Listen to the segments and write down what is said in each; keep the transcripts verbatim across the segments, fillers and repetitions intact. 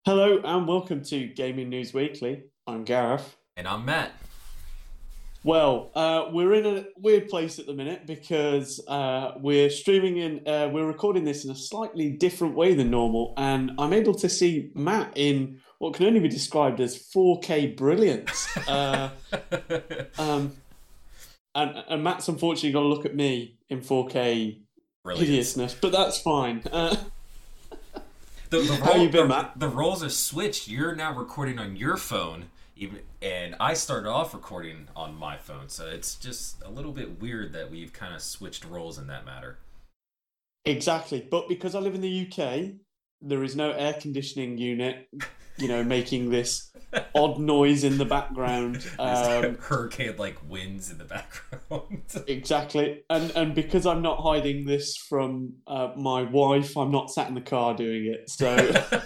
Hello and welcome to Gaming News Weekly. I'm Gareth. And I'm Matt. Well, uh, we're in a weird place at the minute because uh, we're streaming in, uh, we're recording this in a slightly different way than normal, and I'm able to see Matt in what can only be described as four K brilliance. Uh, um, and, and Matt's unfortunately got to look at me in four K Brilliant. hideousness, but that's fine. Uh, The, the How role- you been, the- Matt? The roles are switched. You're now recording on your phone, even, and I started off recording on my phone. So it's just a little bit weird that we've kind of switched roles in that matter. Exactly, but because I live in the U K, there is no air conditioning unit, you know, making this odd noise in the background. There's Um, hurricane-like winds in the background. exactly, and and because I'm not hiding this from uh, my wife, I'm not sat in the car doing it. So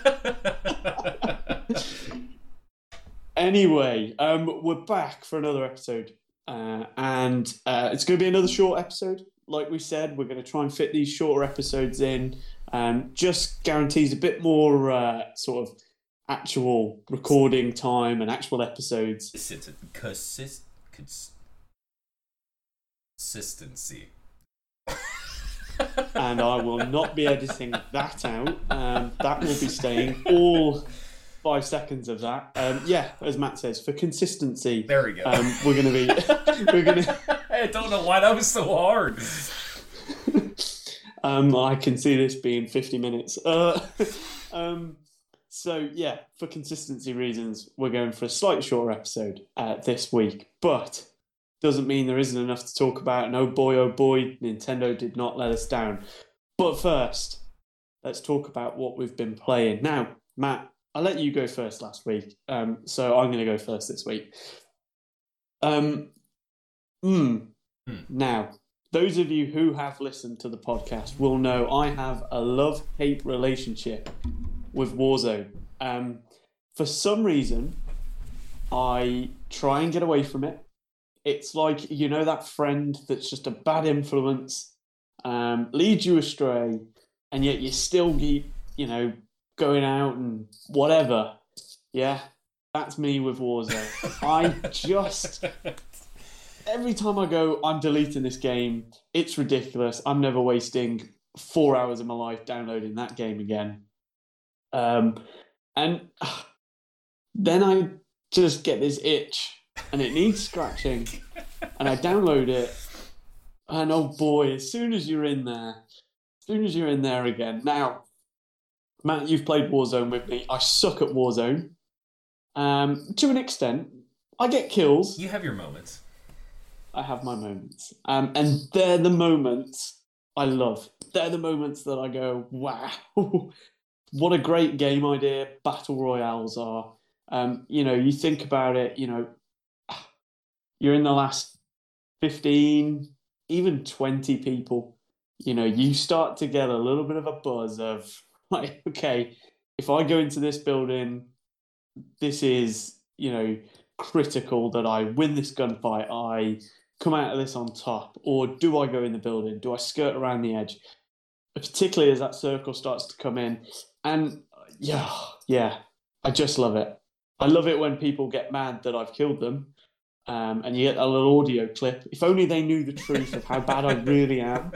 anyway, um, we're back for another episode, uh, and uh, it's going to be another short episode. Like we said, we're going to try and fit these shorter episodes in. Um, just guarantees a bit more uh, sort of actual recording time and actual episodes. Consist- cons- Consistency. And I will not be editing that out. Um, that will be staying all five seconds of that. Um, yeah, as Matt says, for consistency. There we go. Um, we're going to be. We're going to. I don't know why that was so hard. um, I can see this being fifty minutes. Uh, um, so yeah, for consistency reasons, we're going for a slightly shorter episode uh, this week, but doesn't mean there isn't enough to talk about. And oh boy, oh boy, Nintendo did not let us down. But first, let's talk about what we've been playing. Now, Matt, I let you go first last week, um, so I'm going to go first this week. Um, mm, Hmm. Now, those of you who have listened to the podcast will know I have a love-hate relationship with Warzone. Um, for some reason, I try and get away from it. It's like, you know, that friend that's just a bad influence, um, leads you astray, and yet you still keep, you know, going out and whatever. Yeah, that's me with Warzone. I just... Every time I go, I'm deleting this game. It's ridiculous. I'm never wasting four hours of my life downloading that game again. Um, and uh, then I just get this itch, and it needs scratching, and I download it, and oh boy, as soon as you're in there, as soon as you're in there again. Now, Matt, you've played Warzone with me. I suck at Warzone. Um, to an extent, I get kills. You have your moments. I have my moments. Um, and they're the moments I love. They're the moments that I go, wow, what a great game idea battle royales are. Um, you know, you think about it, you know, you're in the last fifteen, even twenty people. You know, you start to get a little bit of a buzz of, like, okay, if I go into this building, this is, you know, critical that I win this gunfight. I come out of this on top, or do I go in the building? Do I skirt around the edge? Particularly as that circle starts to come in. And yeah, yeah, I just love it. I love it when people get mad that I've killed them, um, and you get a little audio clip. If only they knew the truth of how bad I really am,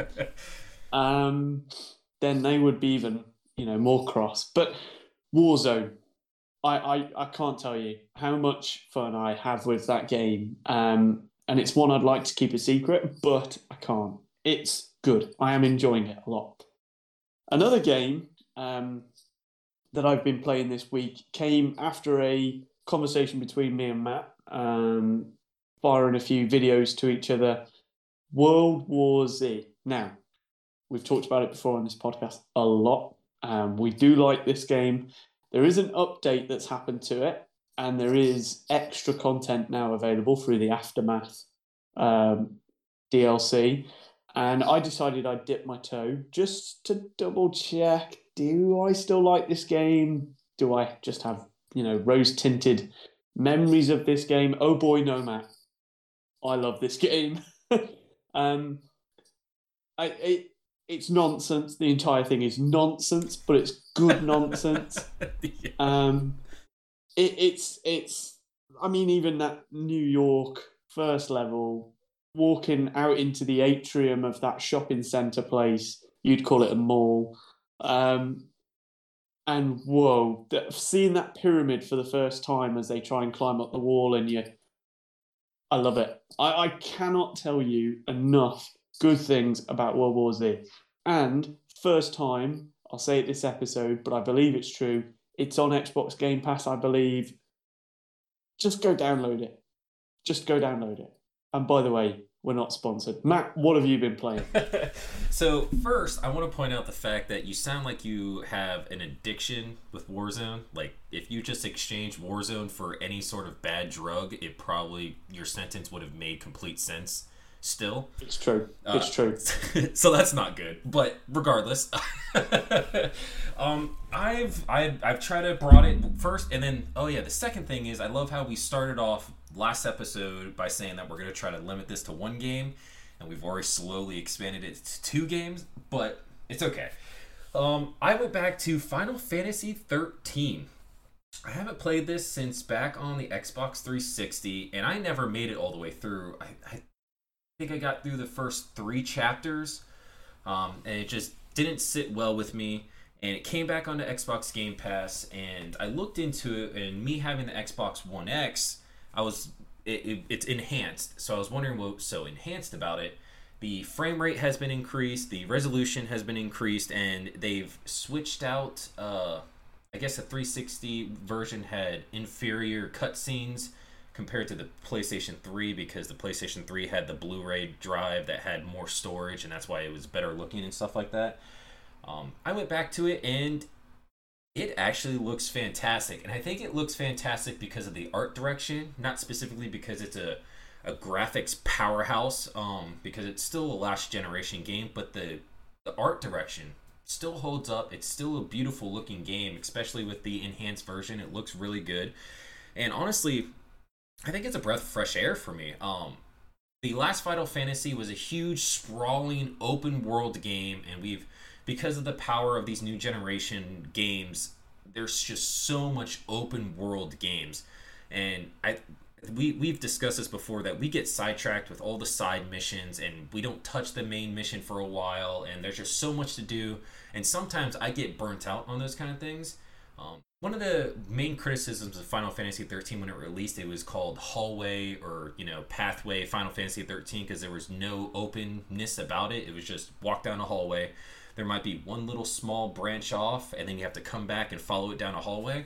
um, then they would be even, you know, more cross. But Warzone, I, I, I can't tell you how much fun I have with that game. Um, and it's one I'd like to keep a secret, but I can't. It's good. I am enjoying it a lot. Another game um, that I've been playing this week came after a conversation between me and Matt, um, firing a few videos to each other. World War Z. Now, we've talked about it before on this podcast a lot. Um, we do like this game. There is an update that's happened to it, and there is extra content now available through the Aftermath um, D L C. And I decided I'd dip my toe just to double check, do I still like this game? Do I just have, you know, rose-tinted memories of this game? Oh boy, no, Matt. I love this game. um, I, it, it's nonsense. The entire thing is nonsense, but it's good nonsense. Yeah. Um, it, it's it's. I mean, even that New York first level, walking out into the atrium of that shopping center place, you'd call it a mall. Um, and whoa, th- seeing that pyramid for the first time as they try and climb up the wall, and you, I love it. I, I cannot tell you enough good things about World War Z. And first time, I'll say it this episode, but I believe it's true. It's on Xbox Game Pass, I believe. Just go download it. Just go download it. And by the way, we're not sponsored. Matt, what have you been playing? So first, I want to point out the fact that you sound like you have an addiction with Warzone. Like if you just exchanged Warzone for any sort of bad drug, it probably your sentence would have made complete sense. Still, it's true. Uh, it's true. So that's not good. But regardless, um, I've I've I've tried to broaden it first, and then oh yeah, the second thing is I love how we started off last episode by saying that we're going to try to limit this to one game, and we've already slowly expanded it to two games, but it's okay. Um, I went back to Final Fantasy thirteen. I haven't played this since back on the Xbox three sixty, and I never made it all the way through. I, I think I got through the first three chapters, um, and it just didn't sit well with me. And it came back onto Xbox Game Pass, and I looked into it, and me having the Xbox One X, I was it, it, it's enhanced, so I was wondering what was so enhanced about it. The frame rate has been increased, the resolution has been increased, and they've switched out. Uh, I guess the three sixty version had inferior cutscenes compared to the PlayStation three because the PlayStation three had the Blu-ray drive that had more storage, and that's why it was better looking and stuff like that. Um, I went back to it, and it actually looks fantastic. And I think it looks fantastic because of the art direction, not specifically because it's a, a graphics powerhouse, um, because it's still a last generation game, but the, the art direction still holds up. It's still a beautiful looking game, especially with the enhanced version. It looks really good. And honestly, I think it's a breath of fresh air for me. Um, the last Final Fantasy was a huge, sprawling, open world game, and we've, because of the power of these new generation games, there's just so much open world games. And I, we, we've discussed this before, that we get sidetracked with all the side missions, and we don't touch the main mission for a while, and there's just so much to do. And sometimes I get burnt out on those kind of things. Um, one of the main criticisms of Final Fantasy thirteen when it released, it was called Hallway or, you know, Pathway Final Fantasy thirteen, because there was no openness about it. It was just walk down a hallway. There might be one little small branch off, and then you have to come back and follow it down a hallway.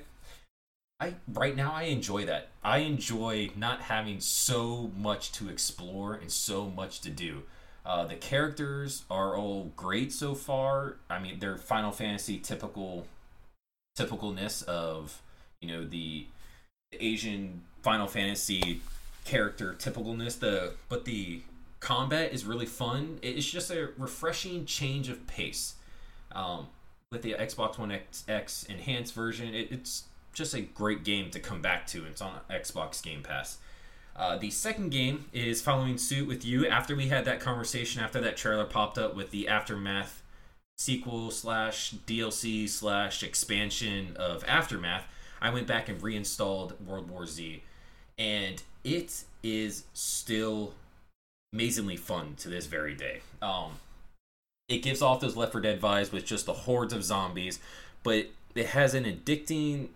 I right now I enjoy that. I enjoy not having so much to explore and so much to do. Uh, the characters are all great so far. I mean, they're Final Fantasy typical typicalness of, you know, the Asian Final Fantasy character typicalness. The but the combat is really fun. It's just a refreshing change of pace. Um, with the Xbox One X, X enhanced version, it, it's just a great game to come back to. It's on Xbox Game Pass. Uh, the second game is following suit with you after we had that conversation, after that trailer popped up with the Aftermath sequel slash D L C slash expansion of Aftermath. I went back and reinstalled World War Z, and it is still amazingly fun to this very day. Um, it gives off those Left four Dead vibes with just the hordes of zombies, but it has an addicting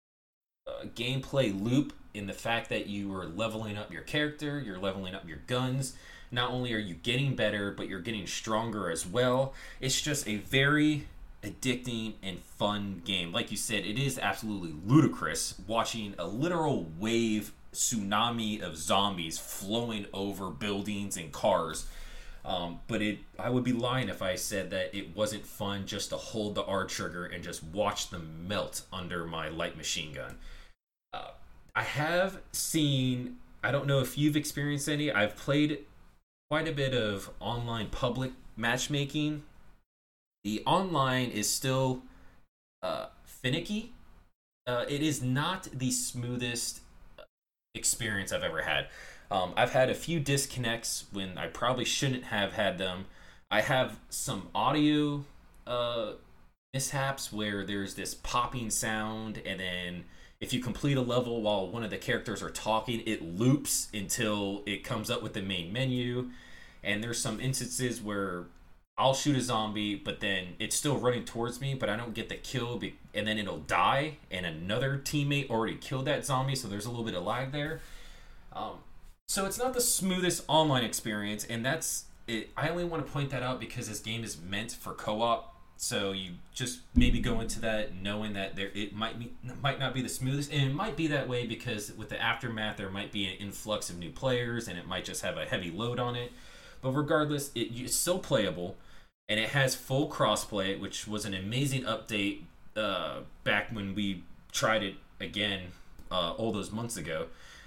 uh, gameplay loop in the fact that you are leveling up your character, you're leveling up your guns. Not only are you getting better, but you're getting stronger as well. It's just a very addicting and fun game. Like you said, it is absolutely ludicrous watching a literal wave tsunami of zombies flowing over buildings and cars. Um, but it, I would be lying if I said that it wasn't fun just to hold the R trigger and just watch them melt under my light machine gun. Uh, I have seen, I don't know if you've experienced any, I've played quite a bit of online public matchmaking. The online is still uh, finicky. Uh, it is not the smoothest experience I've ever had. Um, I've had a few disconnects when I probably shouldn't have had them. I have some audio uh, mishaps where there's this popping sound, and then if you complete a level while one of the characters are talking, it loops until it comes up with the main menu. And there's some instances where I'll shoot a zombie, but then it's still running towards me, but I don't get the kill, be- and then it'll die, and another teammate already killed that zombie, so there's a little bit of lag there. Um, so it's not the smoothest online experience, and that's it. I only want to point that out because this game is meant for co-op. So you just maybe go into that knowing that there it might be might not be the smoothest, and it might be that way because with the Aftermath there might be an influx of new players, and it might just have a heavy load on it. But regardless, it, it's still playable, and it has full crossplay, which was an amazing update uh, back when we tried it again uh, all those months ago.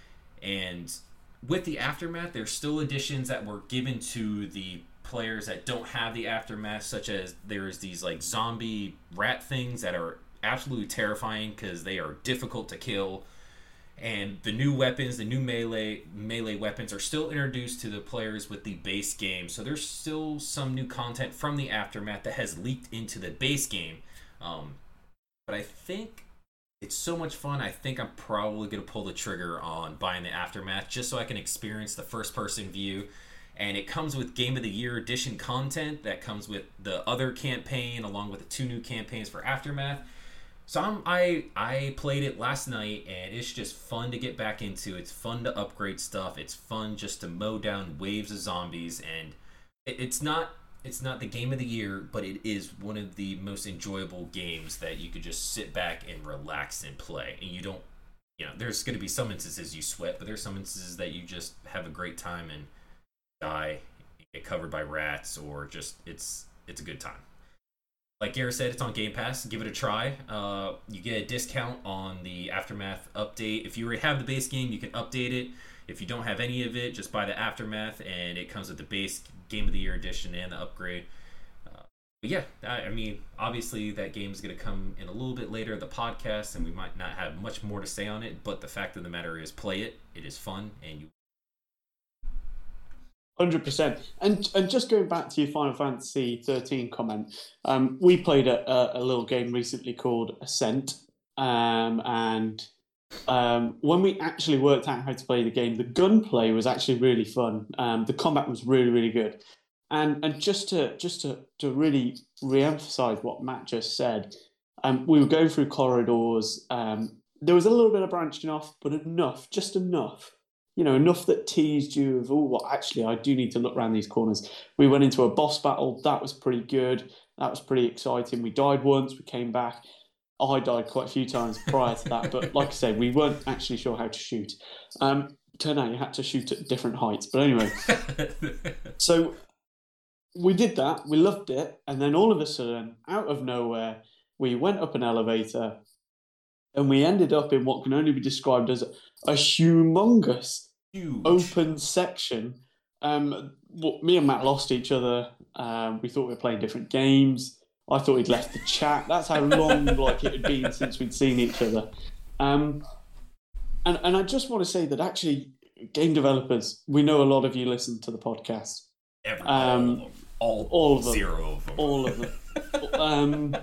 And with the Aftermath, there's still additions that were given to the players that don't have the Aftermath, such as there's these like zombie rat things that are absolutely terrifying because they are difficult to kill, and the new weapons, the new melee melee weapons are still introduced to the players with the base game. So there's still some new content from the Aftermath that has leaked into the base game, um, but I think it's so much fun. I think I'm probably going to pull the trigger on buying the Aftermath just so I can experience the first person view. And it comes with Game of the Year edition content that comes with the other campaign along with the two new campaigns for Aftermath. So I'm, I I played it last night, and it's just fun to get back into. It's fun to upgrade stuff. It's fun just to mow down waves of zombies, and it, it's not it's not the Game of the Year, but it is one of the most enjoyable games that you could just sit back and relax and play. And you don't, you know, there's going to be some instances you sweat, but there's some instances that you just have a great time and die, get covered by rats, or just it's it's a good time. Like Garrett said, it's on Game Pass. Give it a try. Uh, you get a discount on the Aftermath update. If you already have the base game, you can update it. If you don't have any of it, just buy the Aftermath, and it comes with the base Game of the Year edition and the upgrade. Uh, but yeah, I, I mean, obviously that game is going to come in a little bit later in the podcast, and we might not have much more to say on it, but the fact of the matter is, play it. It is fun, and you one hundred percent. And and just going back to your Final Fantasy thirteen comment, um, we played a, a, a little game recently called Ascent, um, and um, when we actually worked out how to play the game, the gunplay was actually really fun. Um, the combat was really, really good. And and just to just to, to really re-emphasize what Matt just said, um, we were going through corridors. Um, there was a little bit of branching off, but enough, just enough. You know, enough that teased you of, oh, well, actually, I do need to look around these corners. We went into a boss battle. That was pretty good. That was pretty exciting. We died once. We came back. I died quite a few times prior to that. But like I said, we weren't actually sure how to shoot. Um, turned out you had to shoot at different heights. But anyway, so we did that. We loved it. And then all of a sudden, out of nowhere, we went up an elevator. And we ended up in what can only be described as a humongous Huge. open section. Um, well, me and Matt lost each other. Um, we thought we were playing different games. I thought he'd left the chat. That's how long like it had been since we'd seen each other. Um, and and I just want to say that actually, game developers, we know a lot of you listen to the podcast. Every, um, all, all of them, zero of them, all of them. um,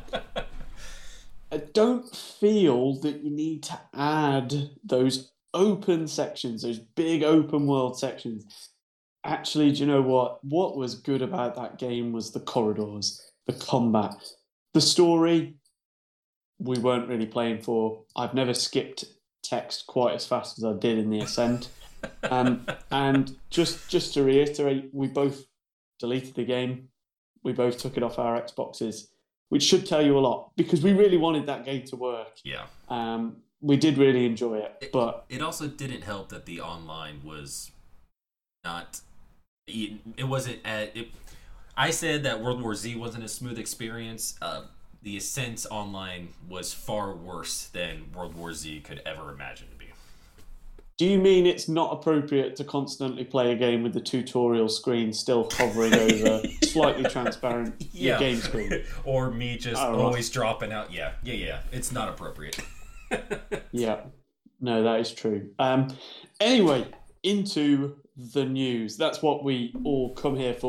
don't feel that you need to add those open sections, those big open world sections. Actually, do you know what? What was good about that game was the corridors, the combat, the story. We weren't really playing for. I've never skipped text quite as fast as I did in the Ascent. Um, and just just to reiterate, we both deleted the game. We both took it off our Xboxes, which should tell you a lot because we really wanted that game to work. Yeah. Um, we did really enjoy it, it, but it also didn't help that the online was not. It, it wasn't at. It, I said that World War Z wasn't a smooth experience. Uh, the Ascent online was far worse than World War Z could ever imagine to be. Do you mean it's not appropriate to constantly play a game with the tutorial screen still hovering over slightly transparent yeah. game screen? Or me just oh, always right. dropping out. Yeah, yeah, yeah. It's not appropriate. Yeah. No, that is true. Um, anyway, into the news. That's what we all come here for.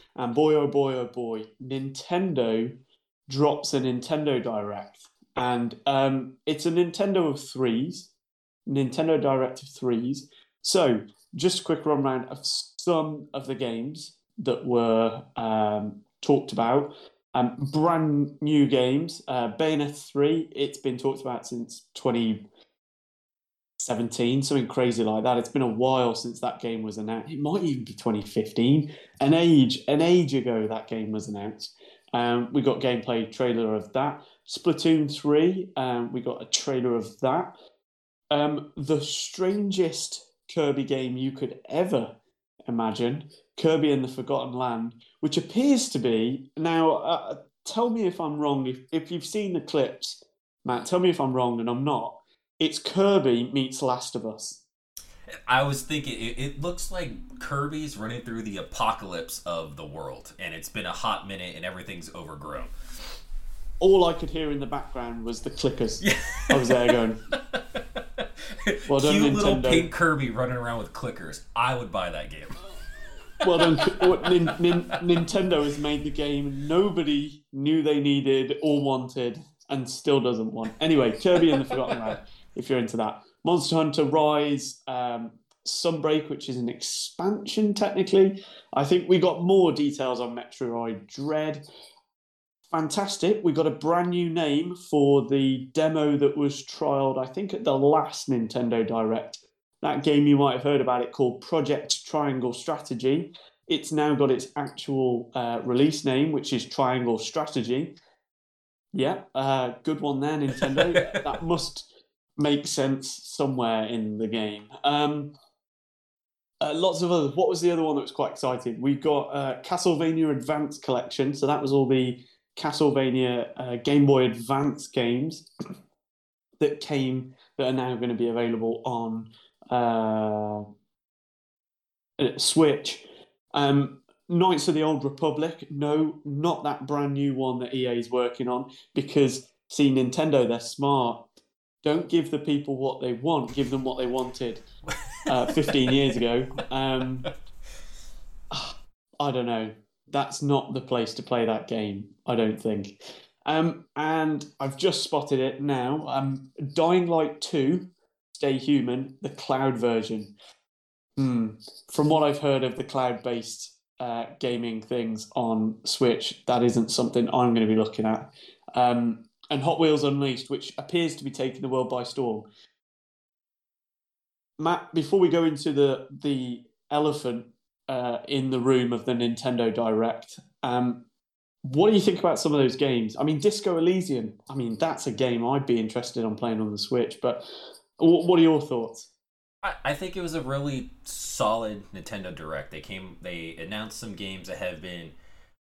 And boy, oh boy, oh boy, Nintendo drops a Nintendo Direct. And um, it's a Nintendo of threes, Nintendo Direct of threes. So, just a quick run round of some of the games that were um, talked about. Um, brand new games. Uh, Bayonetta three, it's been talked about since twenty seventeen, something crazy like that. It's been a while since that game was announced. It might even be twenty fifteen. An age, an age ago that game was announced. Um, we got gameplay trailer of that. Splatoon three, um, we got a trailer of that. Um, the strangest Kirby game you could ever imagine, Kirby and the Forgotten Land, which appears to be, now, uh, tell me if I'm wrong, if, if you've seen the clips, Matt, tell me if I'm wrong, and I'm not. It's Kirby meets Last of Us. I was thinking, it, it looks like Kirby's running through the apocalypse of the world, and it's been a hot minute, and everything's overgrown. All I could hear in the background was the clickers. Yeah. I was there going, well done, cute Nintendo. Little pink Kirby running around with clickers. I would buy that game. Well done. Nin, Nin, Nintendo has made the game nobody knew they needed or wanted, and still doesn't want. Anyway, Kirby and the Forgotten Land, if you're into that. Monster Hunter Rise, um, Sunbreak, which is an expansion technically. I think we got more details on Metroid Dread. Fantastic. We got a brand new name for the demo that was trialed, I think, at the last Nintendo Direct. That game, you might have heard about it, called Project Triangle Strategy. It's now got its actual uh, release name, which is Triangle Strategy. Yeah, uh, good one there, Nintendo. That must make sense somewhere in the game. Um, uh, lots of others. What was the other one that was quite exciting? We got uh, Castlevania Advance Collection. So that was all the Castlevania uh, Game Boy Advance games that came that are now going to be available on uh, Switch. Um, Knights of the Old Republic, no, not that brand new one that E A is working on, because, see, Nintendo, they're smart. Don't give the people what they want, give them what they wanted uh, fifteen years ago. Um, I don't know. That's not the place to play that game, I don't think. Um, and I've just spotted it now. Um, Dying Light two, Stay Human, the cloud version. Hmm. From what I've heard of the cloud-based uh, gaming things on Switch, that isn't something I'm going to be looking at. Um, and Hot Wheels Unleashed, which appears to be taking the world by storm. Matt, before we go into the the elephant uh, in the room of the Nintendo Direct, um, what do you think about some of those games? I mean, Disco Elysium, I mean, that's a game I'd be interested in playing on the Switch, but what are your thoughts? I, I think it was a really solid Nintendo Direct. They came, they announced some games that have been,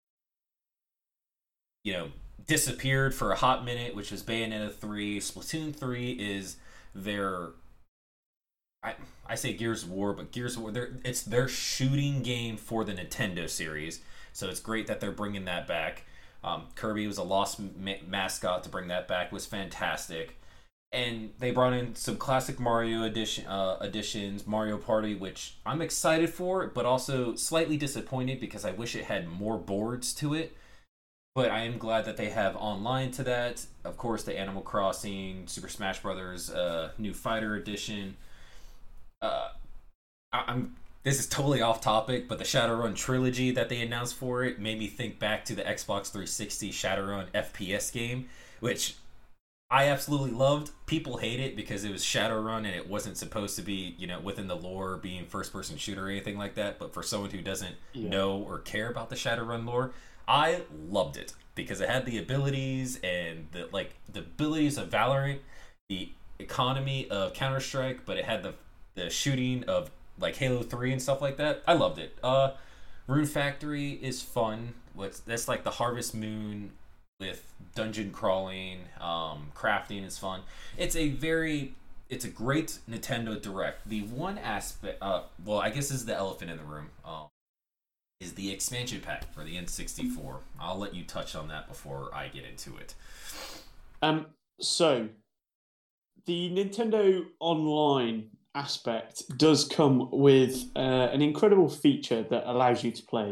you know, disappeared for a hot minute, which is Bayonetta three. Splatoon three is their, I I say Gears of War, but Gears of War, it's their shooting game for the Nintendo series. So it's great that they're bringing that back. Um, Kirby was a lost ma- mascot. To bring that back was fantastic. And they brought in some classic Mario edition, uh, additions, Mario Party, which I'm excited for, but also slightly disappointed because I wish it had more boards to it. But I am glad that they have online to that. Of course, the Animal Crossing, Super Smash Brothers, uh, new Fighter Edition. Uh, I- I'm. This is totally off topic, but the Shadowrun trilogy that they announced for it made me think back to the Xbox three sixty Shadowrun F P S game, which I absolutely loved. People hate it because it was Shadowrun and it wasn't supposed to be, you know, within the lore being first-person shooter or anything like that. But for someone who doesn't yeah. know or care about the Shadowrun lore, I loved it because it had the abilities and the like the abilities of Valorant, the economy of Counter-Strike, but it had the the shooting of like Halo three and stuff like that. I loved it. Uh, Rune Factory is fun. What's that's like the Harvest Moon with dungeon crawling, um, crafting is fun. It's a very, it's a great Nintendo Direct. The one aspect, uh, well, I guess this is the elephant in the room, um, is the expansion pack for the N sixty-four. I'll let you touch on that before I get into it. Um, so the Nintendo Online aspect does come with uh, an incredible feature that allows you to play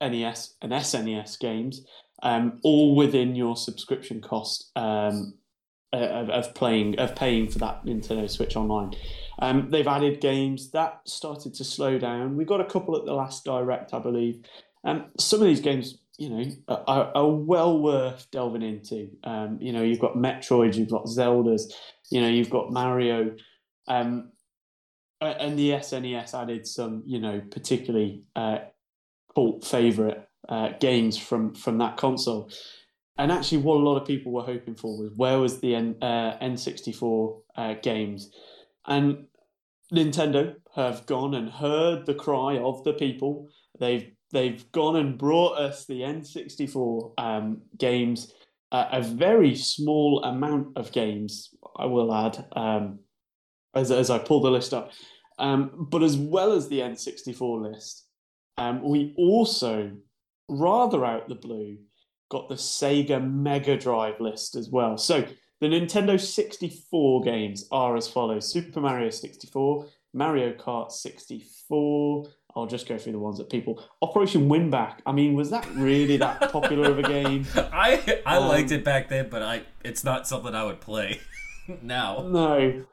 N E S and S N E S games, um, all within your subscription cost um, of, of playing of paying for that Nintendo Switch Online. Um, they've added games that started to slow down. We got a couple at the last Direct, I believe. Um, some of these games, you know, are, are well worth delving into. Um, you know, you've got Metroid, you've got Zeldas, you know, you've got Mario, um, and the S N E S added some, you know, particularly uh, cult favorite uh, games from from that console. And actually, what a lot of people were hoping for was where was the N, uh, N sixty-four uh, games, and Nintendo have gone and heard the cry of the people. They've they've gone and brought us the N sixty-four um, games, uh, a very small amount of games, I will add, um, as as I pull the list up. Um, but as well as the N sixty-four list, um, we also, rather out the blue, got the Sega Mega Drive list as well. So the Nintendo sixty-four games are as follows: Super Mario sixty-four, Mario Kart sixty-four. I'll just go through the ones that people. Operation Winback. I mean, was that really that popular of a game? I I um, liked it back then, but I it's not something I would play now. No.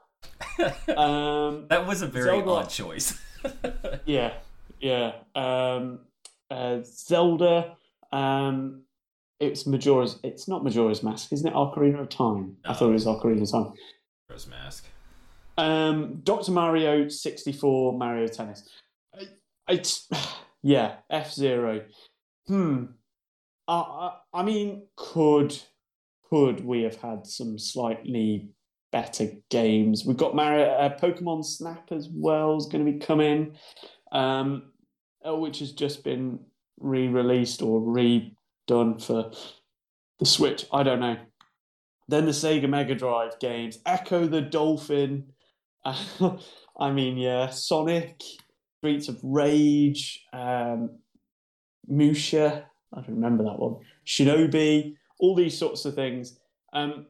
um, that was a very Zelda, odd choice. yeah, yeah. Um, uh, Zelda. Um, it's Majora's. It's not Majora's Mask, isn't it? Ocarina of Time. No. I thought it was Ocarina of Time. Majora's Mask. Um, Doctor Mario sixty-four, Mario Tennis. It's yeah, F-Zero. Hmm. I, I I mean, could could we have had some slightly better games? We've got Mario, uh, Pokemon Snap as well is going to be coming, um, which has just been re-released or redone for the Switch. I don't know. Then the Sega Mega Drive games, Echo the Dolphin. Uh, I mean, yeah, Sonic, Streets of Rage, um, Musha. I don't remember that one. Shinobi, all these sorts of things. Um,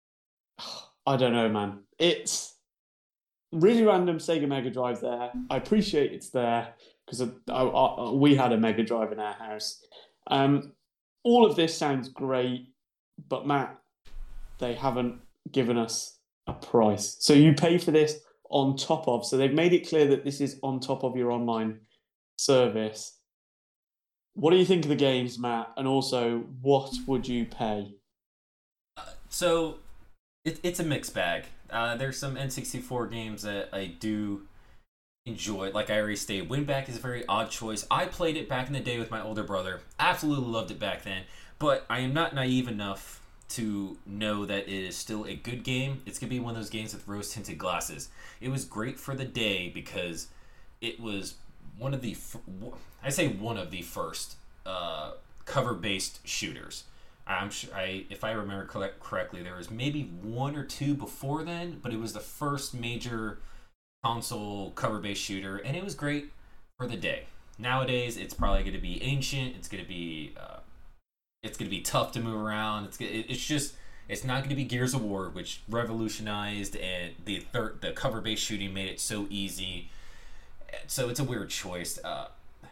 I don't know, man. It's really random Sega Mega Drive there. I appreciate it's there because we had a Mega Drive in our house. Um, all of this sounds great, but Matt, they haven't given us a price. So you pay for this on top of. So they've made it clear that this is on top of your online service. What do you think of the games, Matt? And also, what would you pay? Uh, so it, it's a mixed bag. Uh, there's some N sixty-four games that I do enjoy. Like I already stated, Winback is a very odd choice. I played it back in the day with my older brother. Absolutely loved it back then. But I am not naive enough to know that it is still a good game. It's going to be one of those games with rose-tinted glasses. It was great for the day because it was one of the, I say one of the first uh, cover-based shooters. I'm sure, I, if I remember correctly, there was maybe one or two before then, but it was the first major console cover-based shooter, and it was great for the day. Nowadays, it's probably going to be ancient. It's going to be uh, it's going to be tough to move around. It's it's just it's not going to be Gears of War, which revolutionized and the third the cover-based shooting made it so easy. So it's a weird choice. Uh,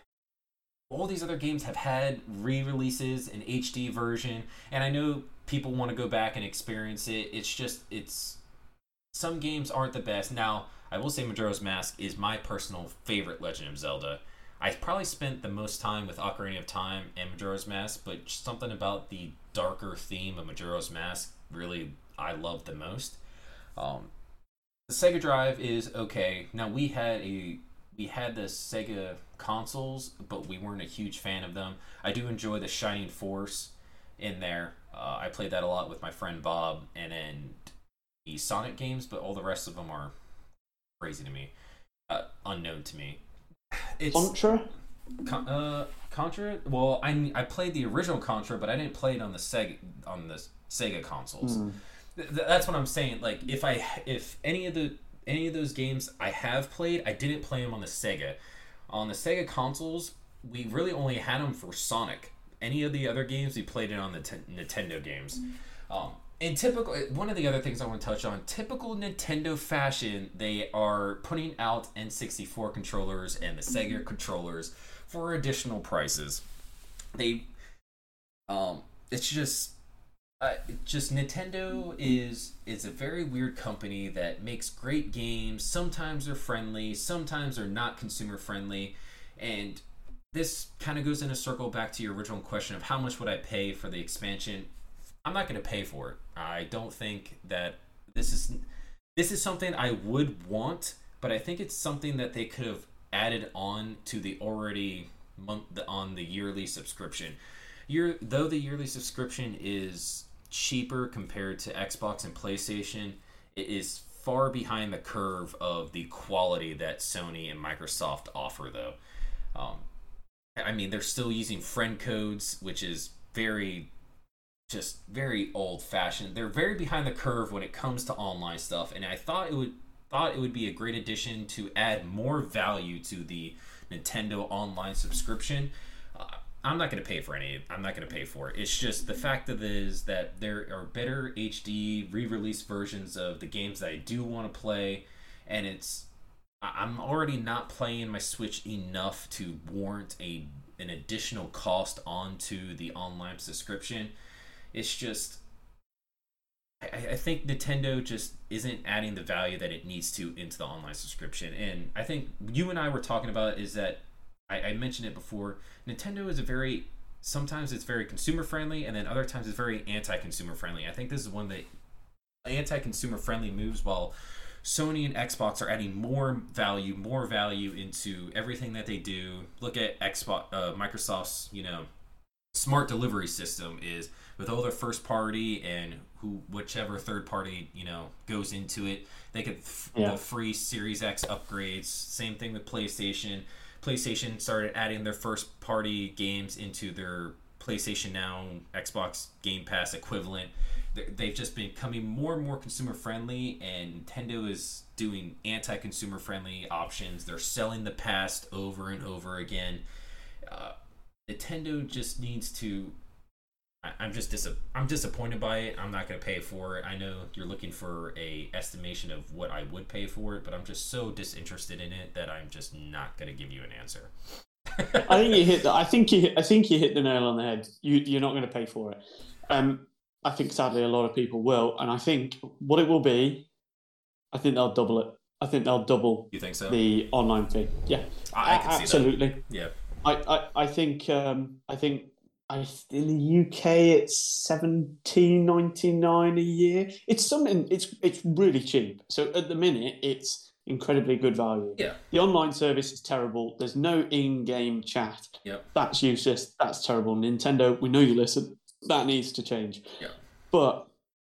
all these other games have had re-releases, an H D version, and I know people want to go back and experience it. It's just it's some games aren't the best. Now, I will say Majora's Mask is my personal favorite Legend of Zelda. I probably spent the most time with Ocarina of Time and Majora's Mask, but something about the darker theme of Majora's Mask really I love the most. Um, the Sega Drive is okay. Now we had a we had the Sega consoles, but we weren't a huge fan of them. I do enjoy the Shining Force in there. Uh, I played that a lot with my friend Bob, and then the Sonic games, but all the rest of them are crazy to me, uh, unknown to me. It's, Contra? Con- uh, Contra? Well, I I played the original Contra, but I didn't play it on the Sega on the Sega consoles. Mm. Th- that's what I'm saying. Like, if I if any of the any of those games I have played, I didn't play them on the Sega. On the Sega consoles, we really only had them for Sonic. Any of the other games, we played it on the t- Nintendo games. Um, in typical, one of the other things I want to touch on, typical Nintendo fashion, they are putting out N sixty-four controllers and the Sega controllers for additional prices. they, um, it's just. Uh, just Nintendo is is a very weird company that makes great games. Sometimes they're friendly, sometimes they're not consumer friendly, and this kind of goes in a circle back to your original question of how much would I pay for the expansion. I'm not going to pay for it. I don't think that this is this is something I would want, but I think it's something that they could have added on to the already month on the yearly subscription. Year though the yearly subscription is cheaper compared to Xbox and PlayStation, it is far behind the curve of the quality that Sony and Microsoft offer, though. Um, I mean, they're still using friend codes, which is very, just very old-fashioned. They're very behind the curve when it comes to online stuff, and I thought it would thought it would be a great addition to add more value to the Nintendo Online subscription. Uh, I'm not going to pay for any. I'm not going to pay for it. It's just the fact of it is that there are better H D re-release versions of the games that I do want to play, and it's I'm already not playing my Switch enough to warrant a an additional cost onto the online subscription. It's just I, I think Nintendo just isn't adding the value that it needs to into the online subscription, and I think you and I were talking about is that. I mentioned it before. Nintendo is a very sometimes it's very consumer friendly, and then other times it's very anti-consumer friendly. I think this is one of the anti-consumer friendly moves, while Sony and Xbox are adding more value, more value into everything that they do. Look at Xbox, uh, Microsoft's you know smart delivery system is with all their first party and who whichever third party you know goes into it, they get f- yeah. the free Series X upgrades. Same thing with PlayStation. PlayStation started adding their first party games into their PlayStation Now, Xbox Game Pass equivalent. They've just been becoming more and more consumer friendly, and Nintendo is doing anti-consumer friendly options. They're selling the past over and over again. Uh, Nintendo just needs to. I, I'm just dis- I'm disappointed by it. I'm not going to pay for it. I know you're looking for a estimation of what I would pay for it, but I'm just so disinterested in it that I'm just not going to give you an answer. I think you hit. The, I think you. Hit, I think you hit the nail on the head. You, you're not going to pay for it. Um, I think sadly a lot of people will, and I think what it will be, I think they'll double it. I think they'll double. You think so? The online fee. Yeah, I, I can see absolutely. That. Yeah. I, I, I think. Um, I think. I, in the U K, it's seventeen ninety nine a year. It's something. It's it's really cheap. So at the minute, it's incredibly good value. Yeah. The online service is terrible. There's no in-game chat. Yep. That's useless. That's terrible. Nintendo, we know you listen. That needs to change. Yeah. But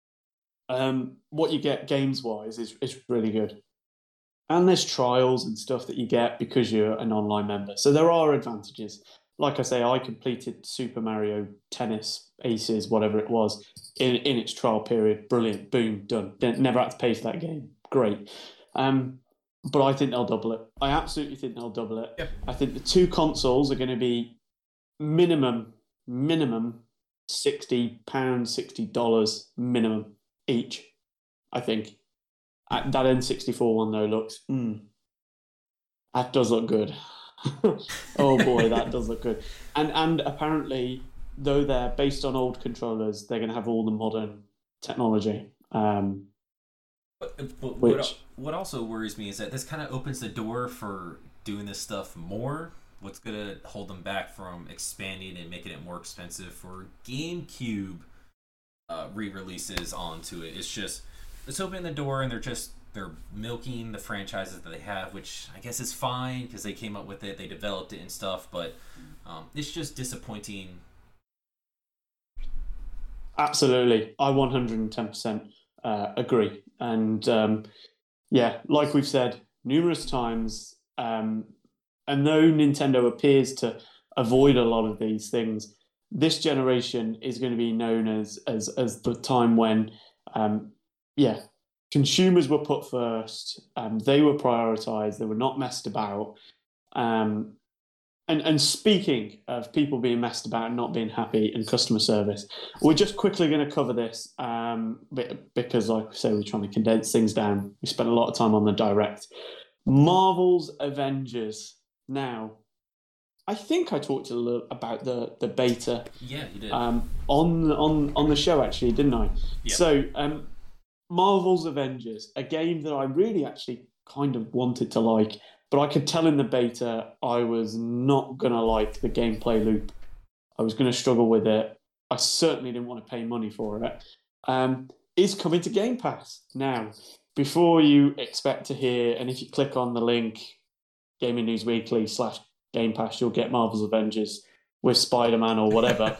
um, what you get games-wise is is really good. And there's trials and stuff that you get because you're an online member. So there are advantages. Like I say, I completed Super Mario Tennis Aces, whatever it was, in, in its trial period. Brilliant. Boom. Done. Never had to pay for that game. Great. Um, but I think they'll double it. I absolutely think they'll double it. Yep. I think the two consoles are going to be minimum, minimum sixty pounds, sixty dollars minimum each, I think. That N sixty-four one, though, looks... Mm, that does look good. Oh boy, that does look good. And and apparently, though they're based on old controllers, they're going to have all the modern technology. Um, but, but which... what, what also worries me is that this kind of opens the door for doing this stuff more. What's going to hold them back from expanding and making it more expensive for GameCube uh, re-releases onto it? It's just it's opening the door, and they're just they're milking the franchises that they have, which I guess is fine because they came up with it, they developed it and stuff, but um, it's just disappointing. Absolutely. I one hundred ten percent uh, agree. And um, yeah, like we've said numerous times, um, and though Nintendo appears to avoid a lot of these things, this generation is going to be known as as, as the time when, um, yeah, consumers were put first, um, they were prioritized, they were not messed about. Um, and, and speaking of people being messed about and not being happy and customer service, we're just quickly going to cover this um, because, like I say, we're trying to condense things down. We spent a lot of time on the Direct. Marvel's Avengers. Now, I think I talked a little about the the beta. Yeah, you did. Um, on on on the show actually, didn't I? Yeah. So, um, Marvel's Avengers, a game that I really actually kind of wanted to like, but I could tell in the beta I was not gonna like the gameplay loop. I was gonna struggle with it. I certainly didn't want to pay money for it. Um, is coming to Game Pass now. Before you expect to hear, and if you click on the link, Gaming News Weekly slash Game Pass, you'll get Marvel's Avengers with Spider-Man or whatever.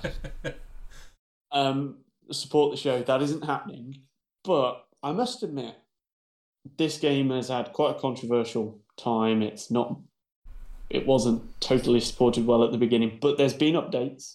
um, support the show. That isn't happening. But I must admit, this game has had quite a controversial time. It's not, it wasn't totally supported well at the beginning, but there's been updates.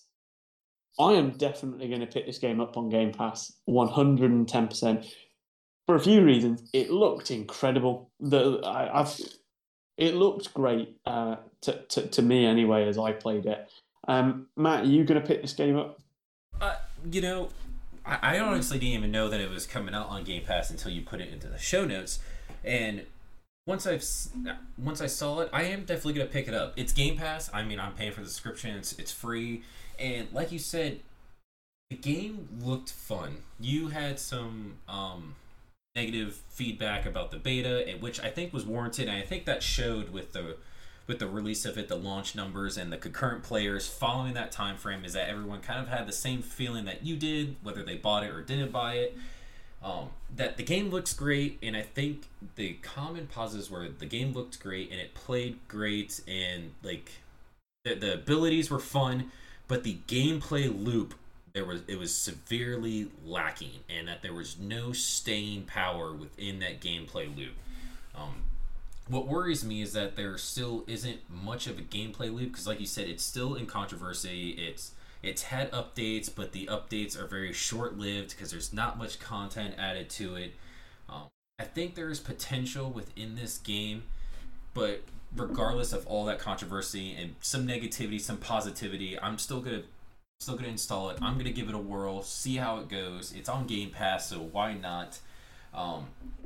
I am definitely going to pick this game up on Game Pass, one hundred ten percent. For a few reasons. It looked incredible. The I, I've it looked great uh, to, to to me anyway as I played it. Um, Matt, are you going to pick this game up? Uh, you know, I, I honestly didn't even know that it was coming out on Game Pass until you put it into the show notes. And once I've once I saw it, I am definitely going to pick it up. It's Game Pass. I mean, I'm paying for the subscription. It's, it's free. And like you said, the game looked fun. You had some um, negative feedback about the beta, which I think was warranted, and I think that showed with the with the release of it, the launch numbers and the concurrent players following that time frame, is that everyone kind of had the same feeling that you did, whether they bought it or didn't buy it. Um, that the game looks great, and I think the common positives were the game looked great and it played great, and like the, the abilities were fun, but the gameplay loop, there was it was severely lacking, and that there was no staying power within that gameplay loop. Um, what worries me is that there still isn't much of a gameplay loop, because like you said, it's still in controversy. It's it's had updates, but the updates are very short-lived because there's not much content added to it. Um, I think there is potential within this game, but regardless of all that controversy and some negativity, some positivity, I'm still gonna still gonna install it. I'm gonna give it a whirl, see how it goes. It's on Game Pass, so why not? Um,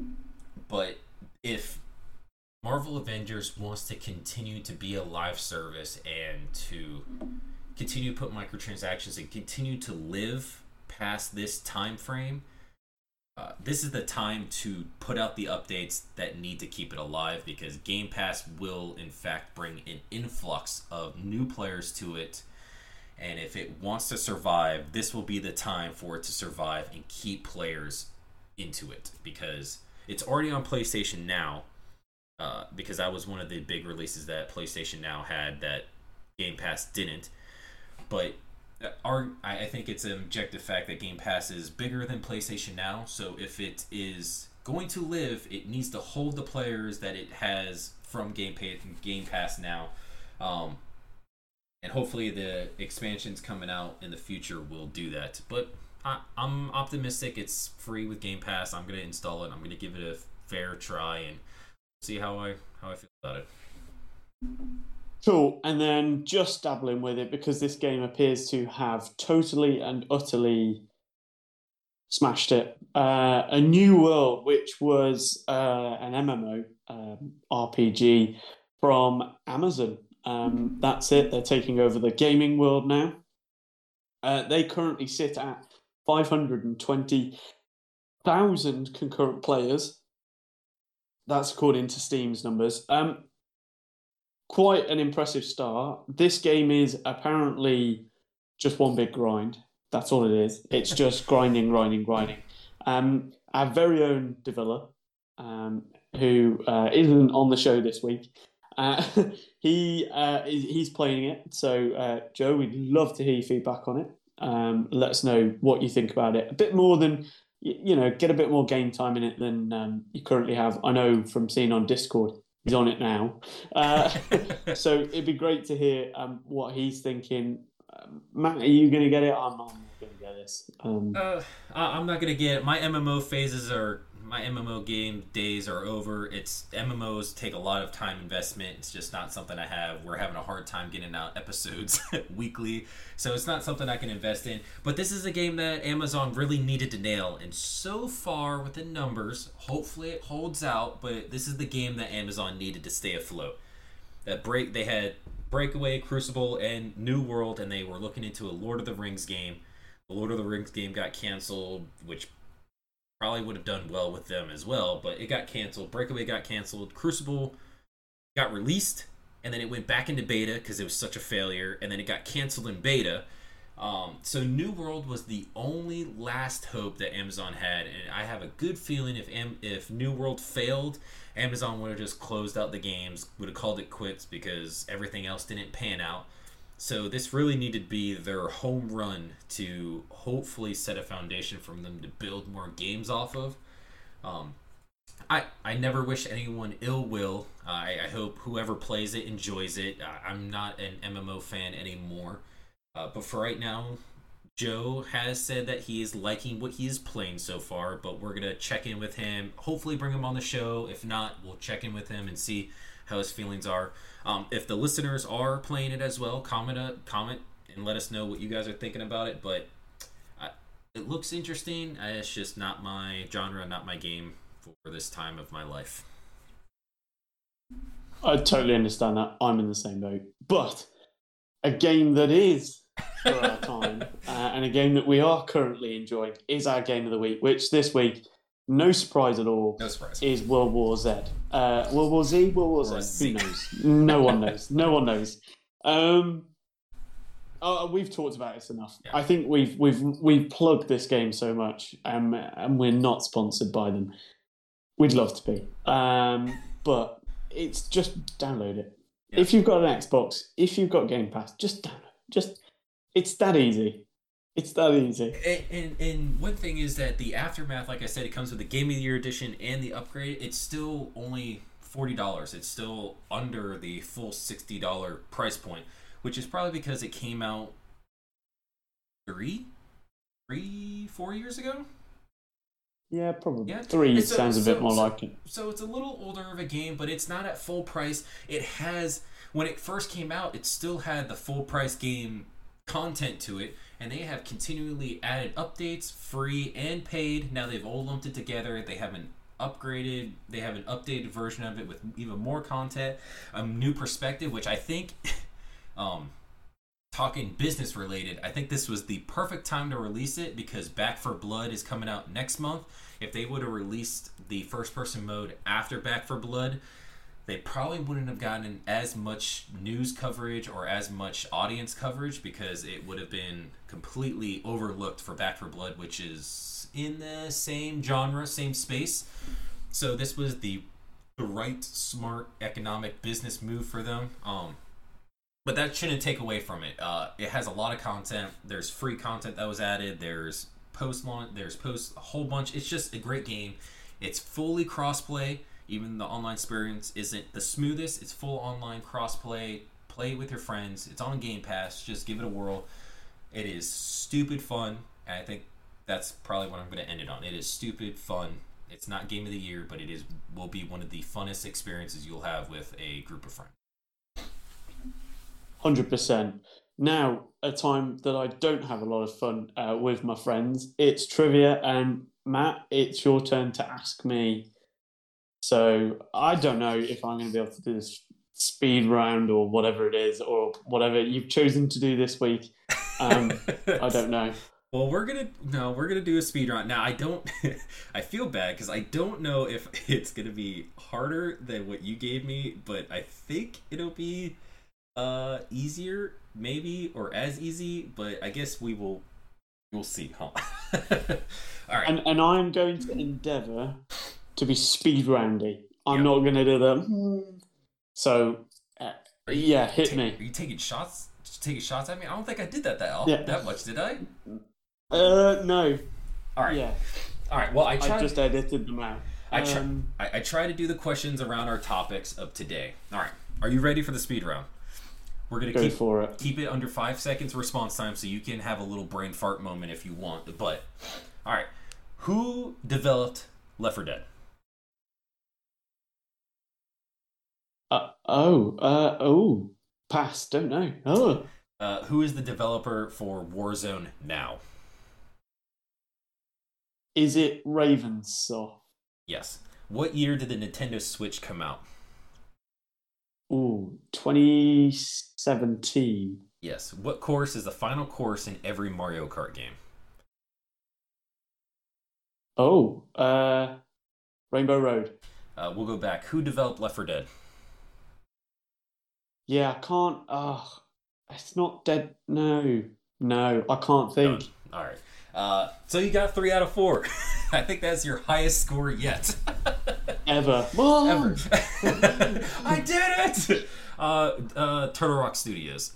but if Marvel Avengers wants to continue to be a live service and to continue to put microtransactions and continue to live past this time frame, uh, this is the time to put out the updates that need to keep it alive, because Game Pass will in fact bring an influx of new players to it, and if it wants to survive, this will be the time for it to survive and keep players into it, because it's already on PlayStation Now, uh, because that was one of the big releases that PlayStation Now had that Game Pass didn't. But our, I think it's an objective fact that Game Pass is bigger than PlayStation Now. So if it is going to live, it needs to hold the players that it has from Game Pass, Game Pass Now. Um, and hopefully the expansions coming out in the future will do that. But I, I'm optimistic. It's free with Game Pass. I'm going to install it. I'm going to give it a fair try and see how I how I feel about it. Cool. And then just dabbling with it, because this game appears to have totally and utterly smashed it. Uh, A New World, which was uh, an M M O um, R P G from Amazon. Um, that's it. They're taking over the gaming world now. Uh, they currently sit at five hundred twenty thousand concurrent players. That's according to Steam's numbers. Um, quite an impressive start. This game is apparently just one big grind. That's all it is. It's just grinding, grinding, grinding. Um, our very own Davila, um, who uh, isn't on the show this week, uh, he uh, is, he's playing it. So, uh, Joe, we'd love to hear your feedback on it. Um, let us know what you think about it. A bit more than, you know, get a bit more game time in it than um, you currently have. I know from seeing on Discord, he's on it now. Uh, so it'd be great to hear um, what he's thinking. Um, Matt, are you going to get it? I'm not going to get this. Um, uh, I'm not going to get it. My M M O phases are, my M M O game days are over. It's M M Os take a lot of time investment. It's just not something I have. We're having a hard time getting out episodes weekly, so it's not something I can invest in. But this is a game that Amazon really needed to nail, and so far with the numbers, hopefully it holds out. But this is the game that Amazon needed to stay afloat. That break they had Breakaway, Crucible, and New World, and they were looking into a Lord of the Rings game. The Lord of the Rings game got canceled, which probably would have done well with them as well, but it got canceled. Breakaway got canceled. Crucible got released, and then it went back into beta because it was such a failure, and then it got canceled in beta. Um, so New World was the only last hope that Amazon had, and I have a good feeling if M- if New World failed, Amazon would have just closed out the games, would have called it quits because everything else didn't pan out. So this really needed to be their home run to hopefully set a foundation for them to build more games off of. Um, I, I never wish anyone ill will. Uh, I, I hope whoever plays it enjoys it. Uh, I'm not an M M O fan anymore. Uh, but for right now, Joe has said that he is liking what he is playing so far, but we're going to check in with him, hopefully bring him on the show. If not, we'll check in with him and see how his feelings are. Um, if the listeners are playing it as well, comment, uh, comment and let us know what you guys are thinking about it. But I, it looks interesting. Uh, It's just not my genre, not my game for this time of my life. I totally understand that. I'm in the same boat. But a game that is for our time uh, and a game that we are currently enjoying is our game of the week, which this week, no surprise at all, No surprise. is World War Z. Uh, World War Z? World War Z? Z. Who knows? No one knows. No one knows. Um, uh, we've talked about this enough. Yeah. I think we've we've we've plugged this game so much, um, and we're not sponsored by them. We'd love to be, um, but it's just download it. Yeah. If you've got an Xbox, if you've got Game Pass, just download. Just it's that easy. It's that easy. And, and and one thing is that the Aftermath, like I said, it comes with the Game of the Year edition and the upgrade. It's still only forty dollars. It's still under the full sixty dollars price point, which is probably because it came out three, three, four years ago. Yeah, probably. Yeah. Three so, sounds a so, bit more so, like it. So it's a little older of a game, but it's not at full price. It has, when it first came out, it still had the full price game content to it, and they have continually added updates, free and paid. Now they've all lumped it together. They have an upgraded, they have an updated version of it with even more content, a new perspective, which I think, um, talking business related, I think this was the perfect time to release it because Back for Blood is coming out next month. If they would have released the first person mode after Back for Blood, they probably wouldn't have gotten as much news coverage or as much audience coverage because it would have been completely overlooked for Back for Blood, which is in the same genre, same space. So this was the the right, smart, economic business move for them. Um, But that shouldn't take away from it. Uh, it has a lot of content. There's free content that was added. There's post launch. There's post a whole bunch. It's just a great game. It's fully crossplay. Even the online experience isn't the smoothest. It's full online crossplay. Play it with your friends. It's on Game Pass. Just give it a whirl. It is stupid fun. And I think that's probably what I'm going to end it on. It is stupid fun. It's not Game of the Year, but it is will be one of the funnest experiences you'll have with a group of friends. one hundred percent. Now, a time that I don't have a lot of fun uh, with my friends, it's trivia. And Matt, it's your turn to ask me. So I don't know if I'm going to be able to do this speed round or whatever it is, or whatever you've chosen to do this week. Um, I don't know. Well, we're gonna no, we're gonna do a speed round. Now, I don't. I feel bad because I don't know if it's gonna be harder than what you gave me, but I think it'll be uh easier, maybe, or as easy. But I guess we will. We'll see, huh? All right. And and I'm going to endeavour to be speed roundy. I'm Yep. not going to do the. Hmm. So, uh, Are you yeah, hit ta- me. Are you taking shots? Taking shots at me? I don't think I did that that often, Yeah. that much, did I? Uh, no. All right. Yeah, All right. Well, I I tried. just edited them out. I try, Um, I, I try to do the questions around our topics of today. All right. Are you ready for the speed round? We're gonna Go keep for it. keep it under five seconds response time, so you can have a little brain fart moment if you want. But all right, who developed Left four Dead? Uh, oh, uh, oh, pass. Don't know. Oh, Uh, who is the developer for Warzone now? is it Ravenssoft? Yes. What year did the Nintendo Switch come out? Ooh, twenty seventeen. Yes. What course is the final course in every Mario Kart game? Oh, uh, Rainbow Road. Uh, we'll go back. Who developed Left four Dead? Yeah, I can't. Ah, it's not dead. No, no, I can't Done. think All right. Uh, so you got three out of four. I think that's your highest score yet. ever. Ever. Mom! I did it! Uh, uh, Turtle Rock Studios.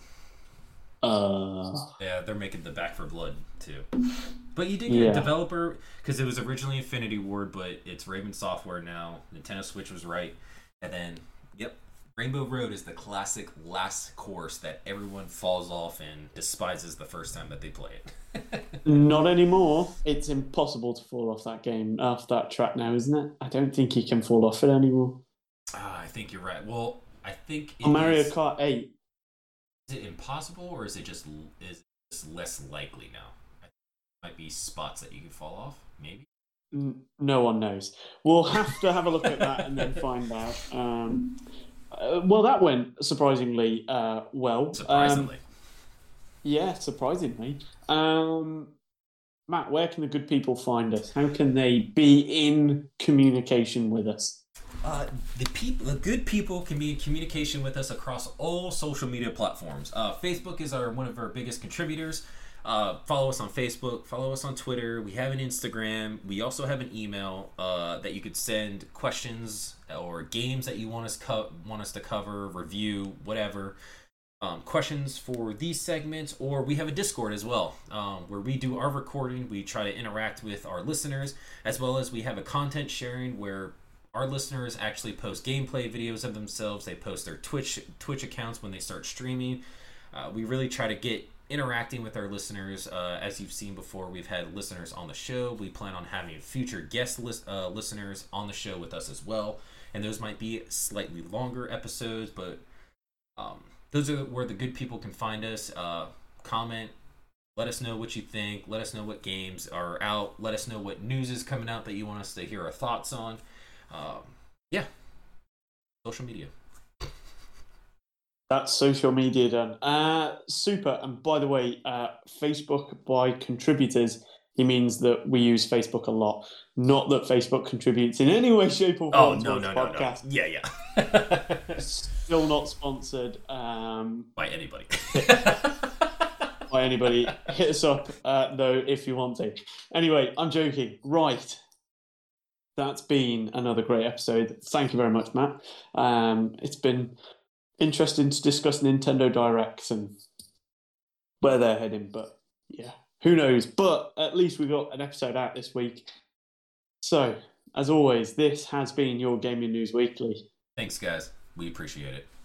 Uh, Yeah, they're making the Back for Blood too. But you did get yeah. a developer because it was originally Infinity Ward, but it's Raven Software now. Nintendo Switch was right, and then yep, Rainbow Road is the classic last course that everyone falls off and despises the first time that they play it. Not anymore. It's impossible to fall off that game, off that track now, isn't it? I don't think you can fall off it anymore. Ah, I think you're right. Well, I think it On Mario is, Kart eight. is it impossible or is it just is it just less likely now? I think there might be spots that you can fall off, maybe. N- No one knows. We'll have to have a look at that and then find out. Um, uh, well, that went surprisingly uh, well. Um, Surprisingly. yeah, surprisingly. Um, Matt, where can the good people find us? How can they be in communication with us? Uh, the people, the good people, can be in communication with us across all social media platforms. Uh, Facebook is our one of our biggest contributors. Uh, follow us on Facebook. Follow us on Twitter. We have an Instagram. We also have an email uh, that you could send questions or games that you want us co- want us to cover, review, whatever. Um, questions for these segments, or we have a Discord as well, um, where we do our recording. We try to interact with our listeners, as well as we have a content sharing where our listeners actually post gameplay videos of themselves. They post their Twitch Twitch accounts when they start streaming. Uh, we really try to get interacting with our listeners. Uh, as you've seen before, we've had listeners on the show. We plan on having future guest list, uh, listeners on the show with us as well, and those might be slightly longer episodes, but um, those are where the good people can find us. Uh, comment, let us know what you think. Let us know what games are out. Let us know what news is coming out that you want us to hear our thoughts on. Um, yeah, social media. That's social media done. Uh, super. And by the way, uh, Facebook by contributors, he means that we use Facebook a lot. Not that Facebook contributes in any way, shape, or Oh form no to no the no no. podcast. Yeah yeah. Still not sponsored um, By anybody. by anybody. Hit us up, uh, though, if you want to. Anyway, I'm joking. Right. That's been another great episode. Thank you very much, Matt. Um, it's been interesting to discuss Nintendo Directs and where they're heading, but yeah, who knows? But at least we got an episode out this week. So, as always, this has been your Gaming News Weekly. Thanks guys. We appreciate it.